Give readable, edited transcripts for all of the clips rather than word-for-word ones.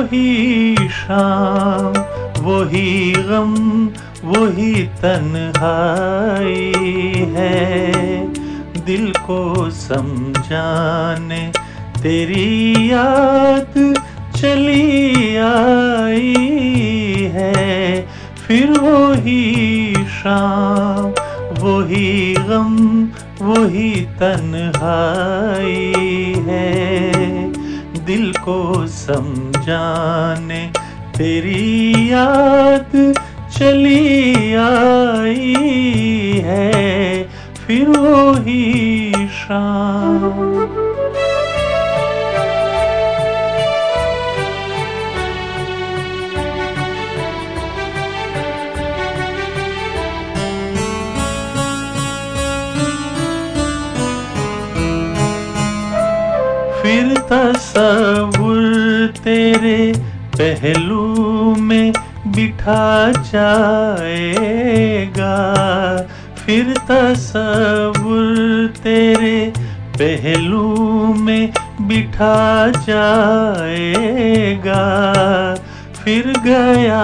वही शाम, वही गम, वही तन्हाई है। दिल को समझाने तेरी याद चली आई है। फिर वही शाम, वही गम, वही तन्हाई है। दिल को समझाने तेरी याद चली आई है। फिर वही शाम। फिर तसव्वुर तेरे पहलू में बिठा जाएगा। फिर तसव्वुर तेरे पहलू में बिठा जाएगा। फिर गया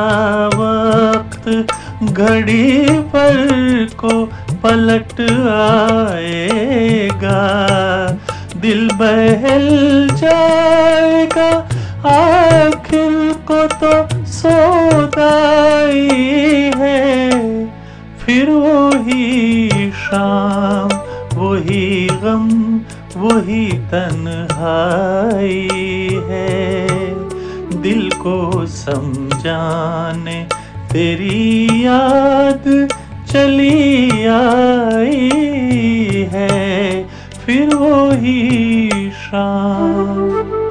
वक्त घड़ी पर को पलट आएगा। दिल बहल जाएगा, आखिर को तो सोदाई है। फिर वही शाम, वही गम, वही तन्हाई है। दिल को समझाने तेरी याद चली आई है। फिर वही शाम।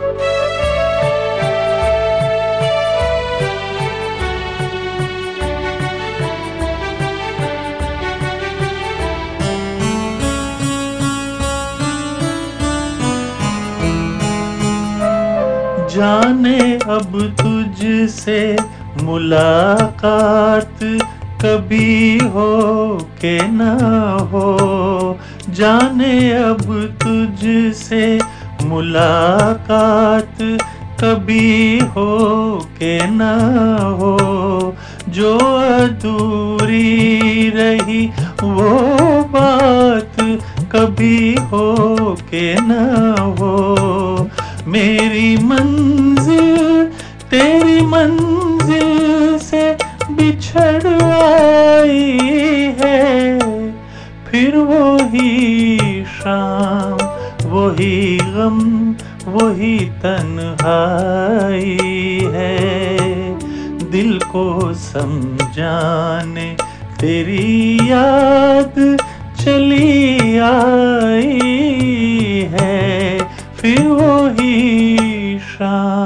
जाने अब तुझसे मुलाकात कभी हो के न हो। जाने अब तुझसे मुलाकात कभी हो के न हो। जो अधूरी रही वो बात कभी हो के न हो। मेरी मंजिल तेरी मंजिल से बिछड़ आई है। फिर वही शाम, वही गम, वही तन्हाई है। दिल को समझाने तेरी याद चली आई है। फिर वही शाम।